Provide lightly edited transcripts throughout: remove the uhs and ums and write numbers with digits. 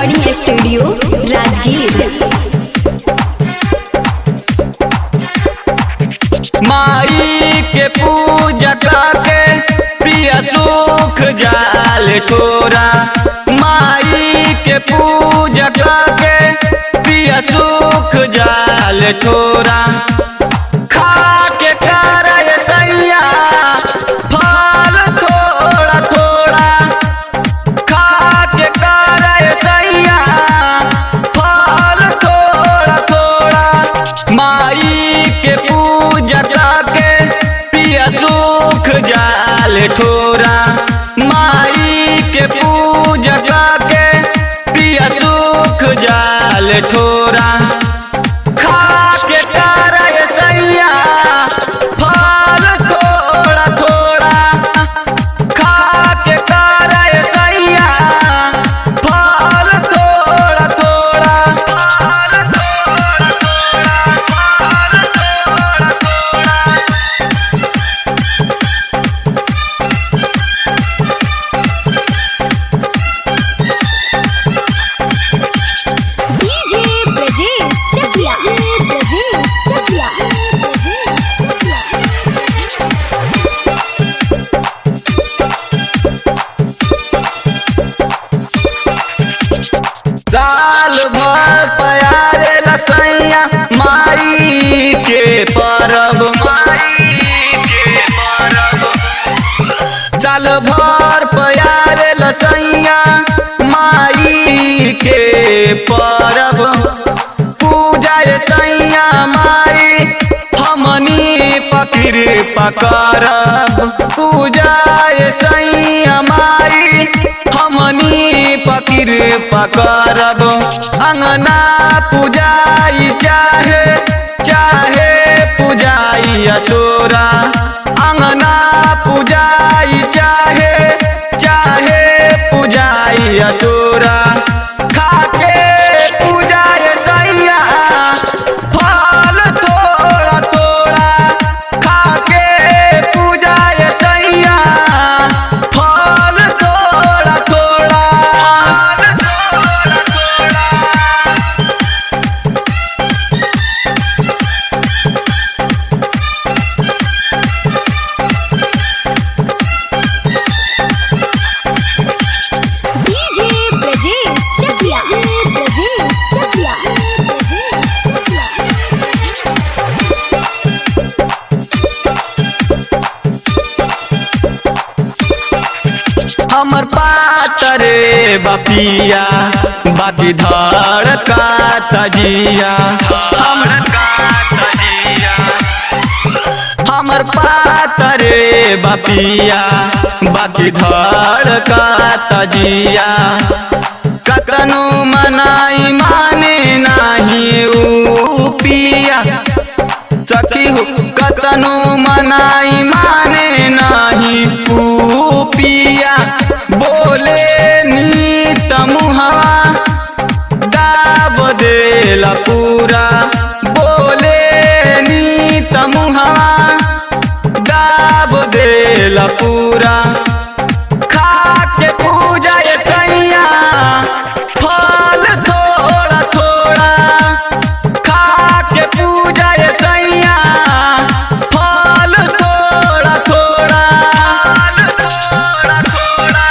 Recording studio Rajgir. माई के पूजा करके पिया सुख जाल ठोरा। माई के पूजा करके पिया सुख जाल ठोरा। खा के करे सैया फल थोड़ा थोड़ा। खा के करे सैया फल थोड़ा थोड़ा। माई के पूजा करके पिया सुख जाल ठोरा। माई के पूजा करके पिया सुख जाल ठोरा। खा के करे सैया फल थोड़ा थोड़ा। खा के करे सैया फल थोड़ा थोड़ा। फल थोड़ा थोड़ा, फल थोड़ा डीजे ब्रजेश चकिया। साल भर प्यारे लसैया माई के परब। माई के परब साल भर प्यारे लसैया माई के परब। पूजा सैया माई हमनी पकिर पकड़ब। पूजा सैया माई हमनी पकिर पकड़ब। अंगना पूजाई चाहे चाहे पूजाई असोरा। अंगना पूजाई चाहे चाहे पूजाई असोरा। खाके पूजाए सैया फल थोड़ा थोड़ा। खाके पूजाए सैया फल थोड़ा थोड़ा। डीजे ब्रजेश चकिया। हमर पातरे बपिया बाकी धड़ का तजिया। हमर पातरे बपिया बाकी धड़ का तजिया। कतनु मनाई माने नाही ऊ पिया। सखी हो कतनु मनाई माने नाही ऊ पिया। बोले नीत मुहवा दाब देला पूरा। बोले नीत मुहवा दाब देला पूरा। खा के पूजा सैया फल थोड़ा थोड़ा। खा के पूजा सैया फल थोड़ा थोड़ा। फल थोड़ा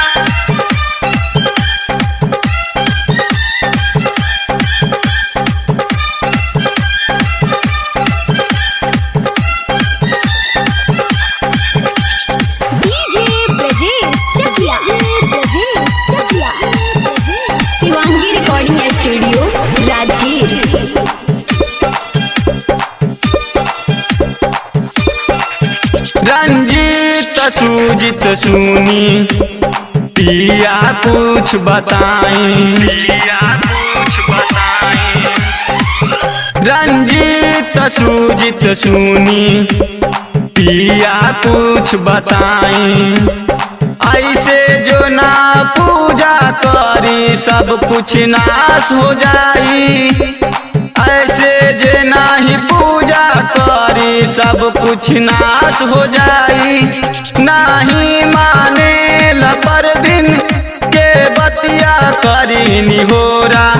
DJ Brajesh Chakiya. Shivangi recording studio Rajgir. Ranjeet Sujit सुनी पिया कुछ बताई। रंजीत सूजित सुनी पिया कुछ बताई। ऐसे जो ना पूजा करी सब कुछ नाश हो जाई। ऐसे जे नाही पूजा करी सब कुछ नाश हो जाई। नाही माने ल परवीन के बतिया करी निहोरा